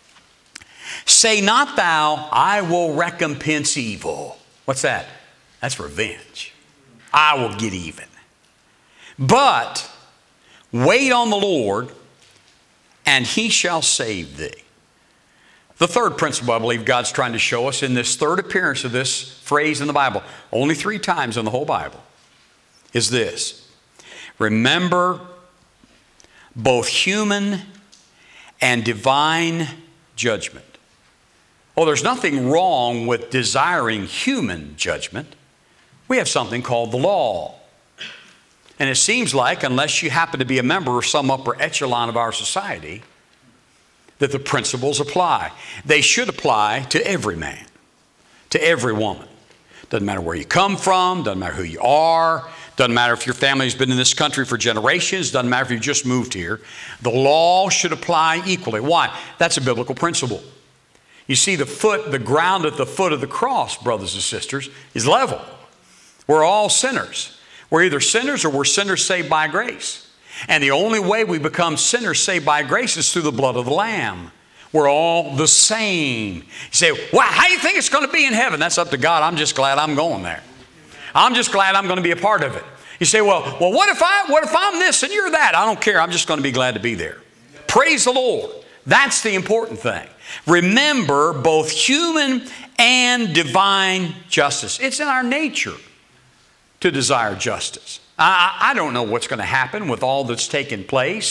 Say not thou, I will recompense evil. What's that? That's revenge. I will get even. But wait on the Lord, and He shall save thee. The third principle I believe God's trying to show us in this third appearance of this phrase in the Bible, only three times in the whole Bible, is this. Remember both human and divine judgment. Oh, there's nothing wrong with desiring human judgment. We have something called the law. And it seems like, unless you happen to be a member of some upper echelon of our society, that the principles apply. They should apply to every man, to every woman. Doesn't matter where you come from, doesn't matter who you are, doesn't matter if your family's been in this country for generations, doesn't matter if you just moved here. The law should apply equally. Why? That's a biblical principle. You see, the foot, the ground at the foot of the cross, brothers and sisters, is level. We're all sinners. We're either sinners or we're sinners saved by grace. And the only way we become sinners saved by grace is through the blood of the Lamb. We're all the same. You say, well, how do you think it's going to be in heaven? That's up to God. I'm just glad I'm going there. I'm just glad I'm going to be a part of it. You say, well, well, what if I, what if I'm this and you're that? I don't care. I'm just going to be glad to be there. Praise the Lord. That's the important thing. Remember both human and divine justice. It's in our nature to desire justice. I, I don't know what's going to happen with all that's taken place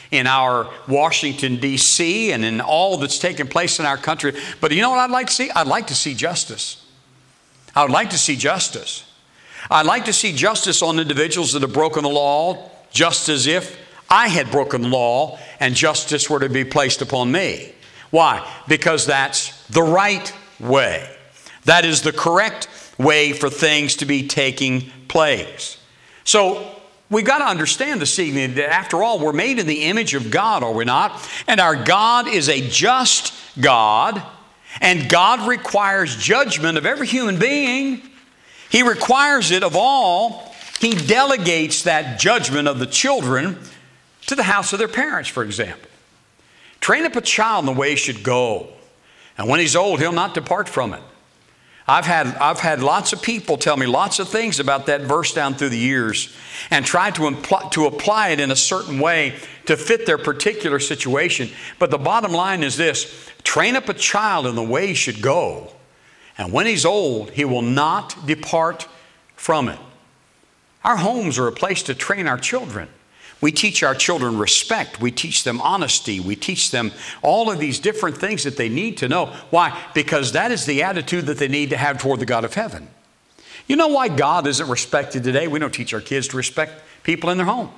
in our Washington, D C, and in all that's taking place in our country. But you know what I'd like to see? I'd like to see justice. I would like to see justice. I'd like to see justice on individuals that have broken the law, just as if I had broken the law and justice were to be placed upon me. Why? Because that's the right way. That is the correct way for things to be taking place. So we've got to understand this evening that after all, we're made in the image of God, are we not? And our God is a just God, and God requires judgment of every human being. He requires it of all. He delegates that judgment of the children to the house of their parents, for example. Train up a child in the way he should go, and when he's old, he'll not depart from it. I've had, I've had lots of people tell me lots of things about that verse down through the years and tried to, impl- to apply it in a certain way to fit their particular situation. But the bottom line is this: train up a child in the way he should go, and when he's old, he will not depart from it. Our homes are a place to train our children. We teach our children respect. We teach them honesty. We teach them all of these different things that they need to know. Why? Because that is the attitude that they need to have toward the God of heaven. You know why God isn't respected today? We don't teach our kids to respect people in their home.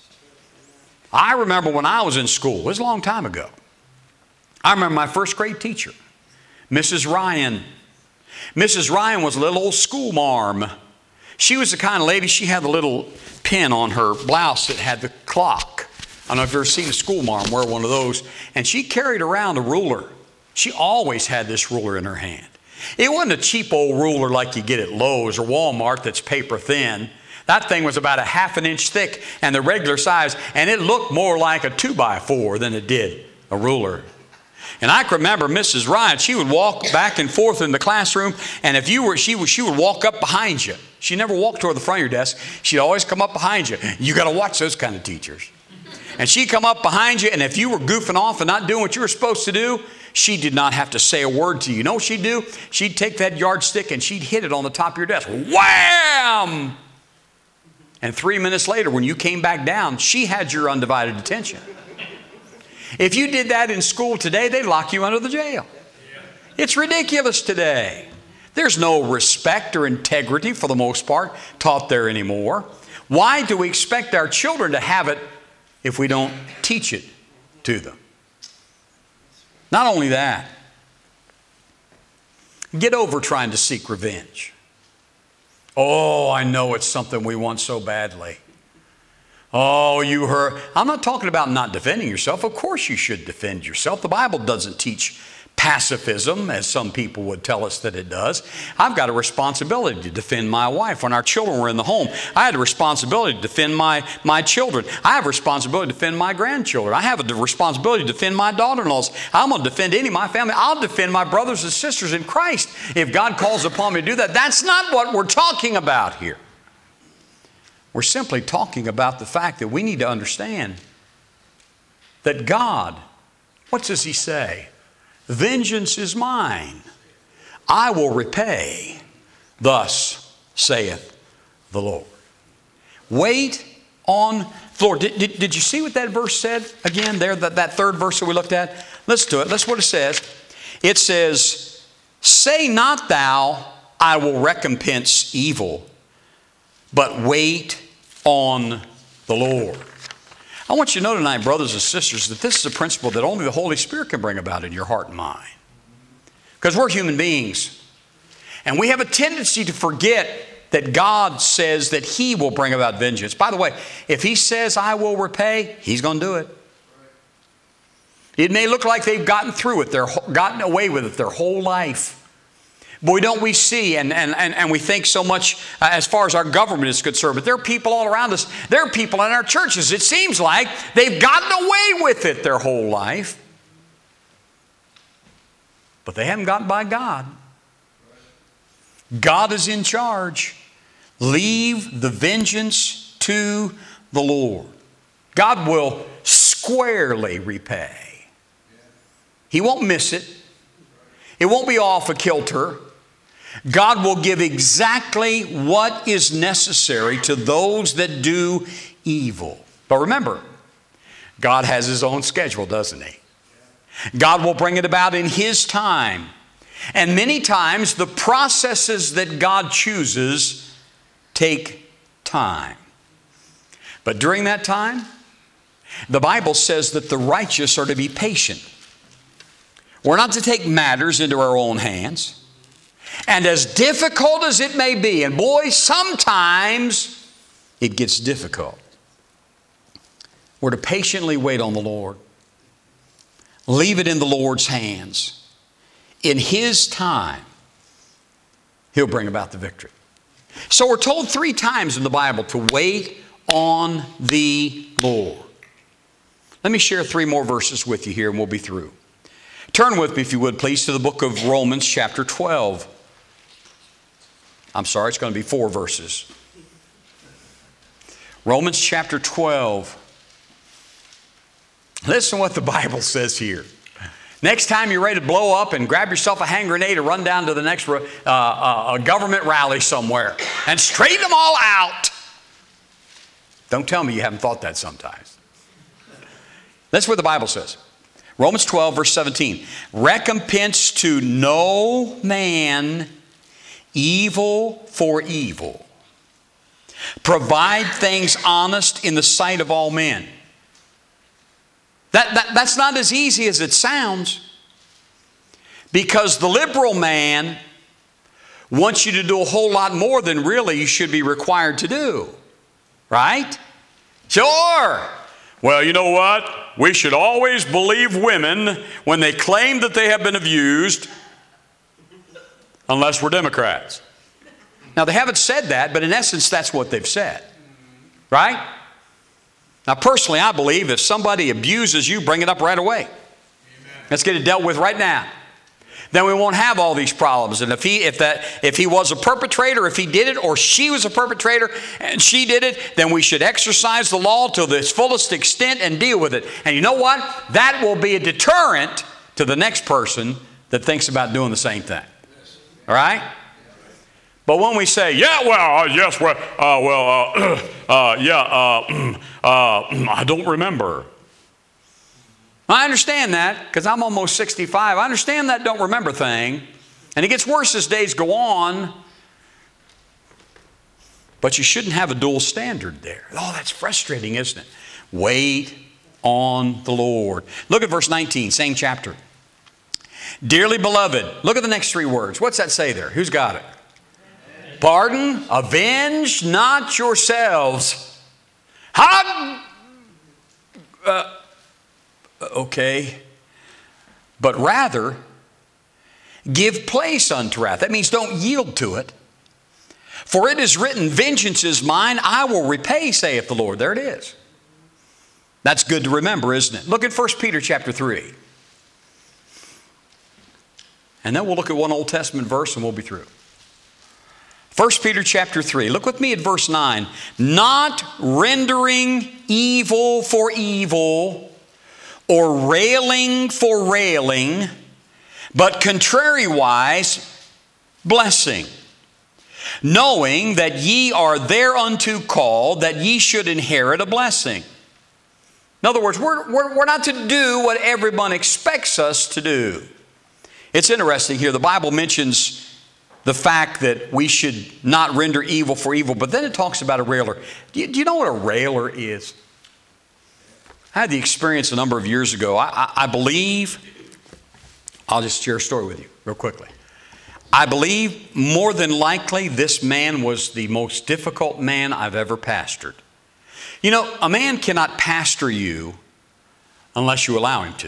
I remember when I was in school, it was a long time ago. I remember my first grade teacher, Missus Ryan. Missus Ryan was a little old school marm. She was the kind of lady, she had the little pin on her blouse that had the clock. I don't know if you've ever seen a school marm wear one of those. And she carried around a ruler. She always had this ruler in her hand. It wasn't a cheap old ruler like you get at Lowe's or Walmart that's paper thin. That thing was about a half an inch thick and the regular size, and it looked more like a two by four than it did a ruler. And I can remember Missus Ryan, she would walk back and forth in the classroom, and if you were, she would, she would walk up behind you. She never walked toward the front of your desk. She'd always come up behind you. You got to watch those kind of teachers. And she'd come up behind you, and if you were goofing off and not doing what you were supposed to do, she did not have to say a word to you. You know what she'd do? She'd take that yardstick and she'd hit it on the top of your desk. Wham! And three minutes later, when you came back down, she had your undivided attention. If you did that in school today, they'd lock you under the jail. It's ridiculous today. There's no respect or integrity, for the most part, taught there anymore. Why do we expect our children to have it if we don't teach it to them? Not only that, get over trying to seek revenge. Oh, I know it's something we want so badly. Oh, you heard. I'm not talking about not defending yourself. Of course you should defend yourself. The Bible doesn't teach pacifism, as some people would tell us that it does. I've got a responsibility to defend my wife. When our children were in the home, I had a responsibility to defend my, my children. I have a responsibility to defend my grandchildren. I have a responsibility to defend my daughter-in-laws. I'm going to defend any of my family. I'll defend my brothers and sisters in Christ if God calls upon me to do that. That's not what we're talking about here. We're simply talking about the fact that we need to understand that God, what does He say? Vengeance is mine. I will repay. Thus saith the Lord. Wait on the Lord. Did, did, did you see what that verse said again there? That, that third verse that we looked at? Let's do it. That's what it says. It says, say not thou, I will recompense evil, but wait on the Lord. I want you to know tonight, brothers and sisters, that this is a principle that only the Holy Spirit can bring about in your heart and mind. Because we're human beings. And we have a tendency to forget that God says that He will bring about vengeance. By the way, if He says, I will repay, He's going to do it. It may look like they've gotten through it, they're gotten away with it their whole life. Boy, don't we see, and, and, and, and we think so much uh, as far as our government is concerned, but there are people all around us. There are people in our churches. It seems like they've gotten away with it their whole life, but they haven't gotten by God. God is in charge. Leave the vengeance to the Lord. God will squarely repay. He won't miss it. It won't be off a kilter. God will give exactly what is necessary to those that do evil. But remember, God has His own schedule, doesn't He? God will bring it about in His time. And many times the processes that God chooses take time. But during that time, the Bible says that the righteous are to be patient. We're not to take matters into our own hands. And as difficult as it may be, and boy, sometimes it gets difficult, we're to patiently wait on the Lord. Leave it in the Lord's hands. In His time, He'll bring about the victory. So we're told three times in the Bible to wait on the Lord. Let me share three more verses with you here and we'll be through. Turn with me, if you would, please, to the book of Romans chapter twelve. I'm sorry, it's going to be four verses. Romans chapter twelve. Listen to what the Bible says here. Next time you're ready to blow up and grab yourself a hand grenade and run down to the next uh, uh, government rally somewhere and straighten them all out. Don't tell me you haven't thought that sometimes. That's what the Bible says. Romans twelve, verse seventeen. Recompense to no man evil for evil. Provide things honest in the sight of all men. That, that, that's not as easy as it sounds, because the liberal man wants you to do a whole lot more than really you should be required to do. Right? Sure. Well, you know what? We should always believe women when they claim that they have been abused, unless we're Democrats. Now, they haven't said that, but in essence, that's what they've said. Right? Now, personally, I believe if somebody abuses you, bring it up right away. Amen. Let's get it dealt with right now. Then we won't have all these problems. And if he, if that, if he was a perpetrator, if he did it, or she was a perpetrator and she did it, then we should exercise the law to its fullest extent and deal with it. And you know what? That will be a deterrent to the next person that thinks about doing the same thing. All right? But when we say, yeah, well, uh, yes, well, uh, well, uh, uh, yeah, uh, uh, I don't remember. I understand that, because I'm almost sixty-five. I understand that don't remember thing. And it gets worse as days go on. But you shouldn't have a dual standard there. Oh, that's frustrating, isn't it? Wait on the Lord. Look at verse nineteen, same chapter. Dearly beloved, look at the next three words. What's that say there? Who's got it? Pardon, avenge not yourselves. How? Uh, okay. But rather, give place unto wrath. That means don't yield to it. For it is written, vengeance is mine, I will repay, saith the Lord. There it is. That's good to remember, isn't it? Look at First Peter chapter three. And then we'll look at one Old Testament verse and we'll be through. First Peter chapter three. Look with me at verse nine. Not rendering evil for evil or railing for railing, but contrariwise blessing, knowing that ye are thereunto called, that ye should inherit a blessing. In other words, we're, we're, we're not to do what everyone expects us to do. It's interesting here. The Bible mentions the fact that we should not render evil for evil, but then it talks about a railer. Do you, do you know what a railer is? I had the experience a number of years ago. I, I, I believe, I'll just share a story with you real quickly. I believe more than likely this man was the most difficult man I've ever pastored. You know, a man cannot pastor you unless you allow him to.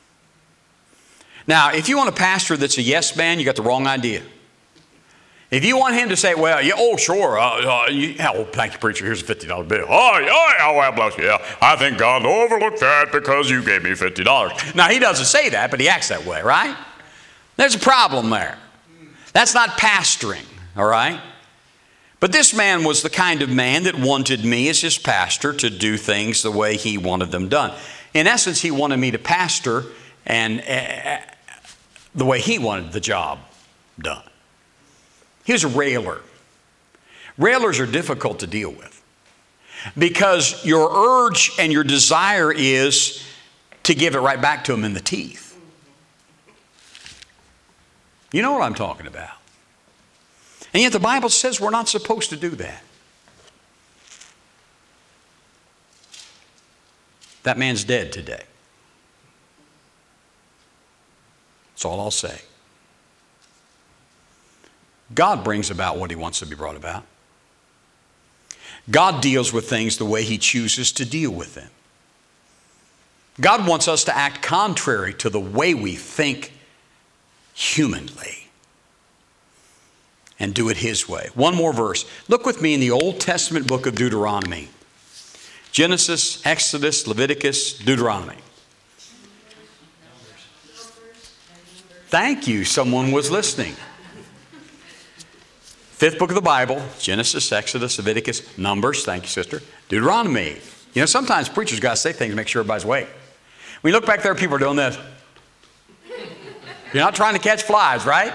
Now, if you want a pastor that's a yes man, you got the wrong idea. If you want him to say, well, yeah, oh, sure, uh, uh, you, oh, thank you, preacher, here's a fifty dollar bill. Oh, yeah, oh, well, bless you, yeah. I think God overlooked that because you gave me fifty dollars. Now, he doesn't say that, but he acts that way, right? There's a problem there. That's not pastoring, all right? But this man was the kind of man that wanted me as his pastor to do things the way he wanted them done. In essence, he wanted me to pastor and uh, the way he wanted the job done. He was a railer. Railers are difficult to deal with. Because your urge and your desire is to give it right back to them in the teeth. You know what I'm talking about. And yet the Bible says we're not supposed to do that. That man's dead today. That's all I'll say. God brings about what he wants to be brought about. God deals with things the way he chooses to deal with them. God wants us to act contrary to the way we think humanly and do it his way. One more verse. Look with me in the Old Testament book of Deuteronomy. Genesis, Exodus, Leviticus, Deuteronomy. Thank you. Someone was listening. Fifth book of the Bible, Genesis, Exodus, Leviticus, Numbers, thank you, sister, Deuteronomy. You know, sometimes preachers got to say things to make sure everybody's awake. When you look back there, people are doing this. You're not trying to catch flies, right?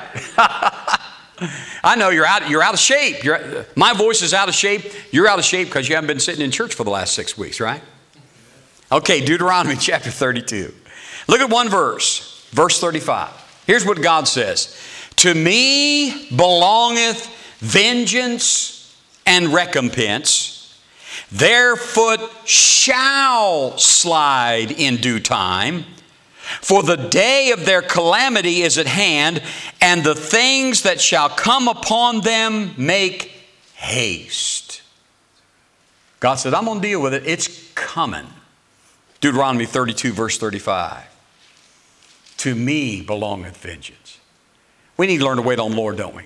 I know you're out, you're out of shape. You're, my voice is out of shape. You're out of shape because you haven't been sitting in church for the last six weeks, right? Okay, Deuteronomy chapter thirty-two. Look at one verse, verse thirty-five. Here's what God says. To me belongeth vengeance and recompense. Their foot shall slide in due time. For the day of their calamity is at hand, and the things that shall come upon them make haste. God said, I'm going to deal with it. It's coming. Deuteronomy thirty-two, verse thirty-five. To me belongeth vengeance. We need to learn to wait on the Lord, don't we?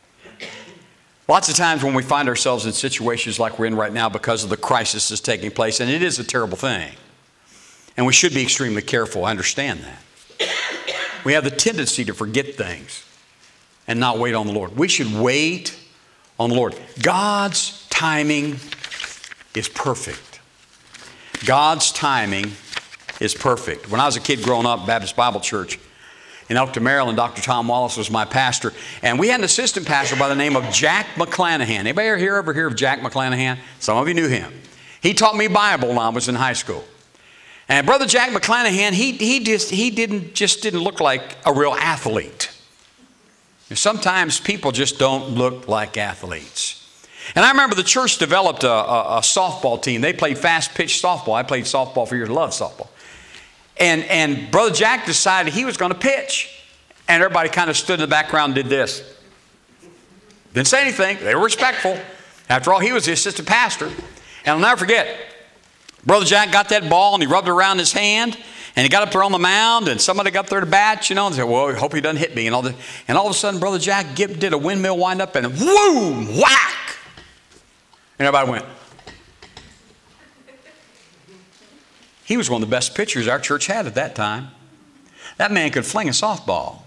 Lots of times when we find ourselves in situations like we're in right now because of the crisis that's taking place, and it is a terrible thing. And we should be extremely careful. I understand that. We have the tendency to forget things and not wait on the Lord. We should wait on the Lord. God's timing is perfect. God's timing is perfect. When I was a kid growing up, Baptist Bible Church in Elkton, Maryland, Doctor Tom Wallace was my pastor. And we had an assistant pastor by the name of Jack McClanahan. Anybody ever hear, ever hear of Jack McClanahan? Some of you knew him. He taught me Bible when I was in high school. And Brother Jack McClanahan, he, he, just, he didn't, just didn't look like a real athlete. Sometimes people just don't look like athletes. And I remember the church developed a, a, a softball team. They played fast-pitch softball. I played softball for years. I loved softball. And, and Brother Jack decided he was going to pitch. And everybody kind of stood in the background and did this. Didn't say anything. They were respectful. After all, he was the assistant pastor. And I'll never forget, Brother Jack got that ball and he rubbed it around his hand. And he got up there on the mound and somebody got up there to bat, you know, and said, well, I hope he doesn't hit me. And all, the, and all of a sudden, Brother Jack did a windmill windup and whoom, whack. And everybody went. He was one of the best pitchers our church had at that time. That man could fling a softball.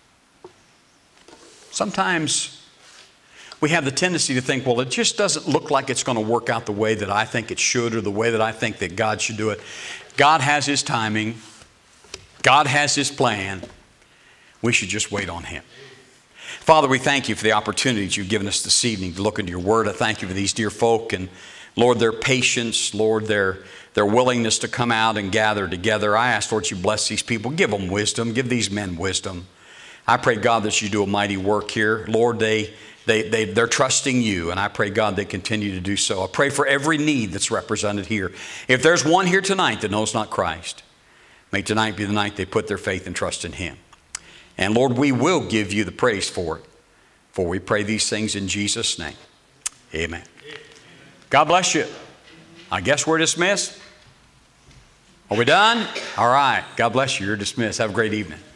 Sometimes we have the tendency to think, well, it just doesn't look like it's going to work out the way that I think it should or the way that I think that God should do it. God has his timing. God has his plan. We should just wait on him. Father, we thank you for the opportunities you've given us this evening to look into your word. I thank you for these dear folk and, Lord, their patience, Lord, their, their willingness to come out and gather together. I ask, Lord, you bless these people. Give them wisdom. Give these men wisdom. I pray, God, that you do a mighty work here. Lord, they, they, they, they're trusting you, and I pray, God, they continue to do so. I pray for every need that's represented here. If there's one here tonight that knows not Christ, may tonight be the night they put their faith and trust in him. And Lord, we will give you the praise for it. For we pray these things in Jesus' name. Amen. God bless you. I guess we're dismissed. Are we done? All right. God bless you. You're dismissed. Have a great evening.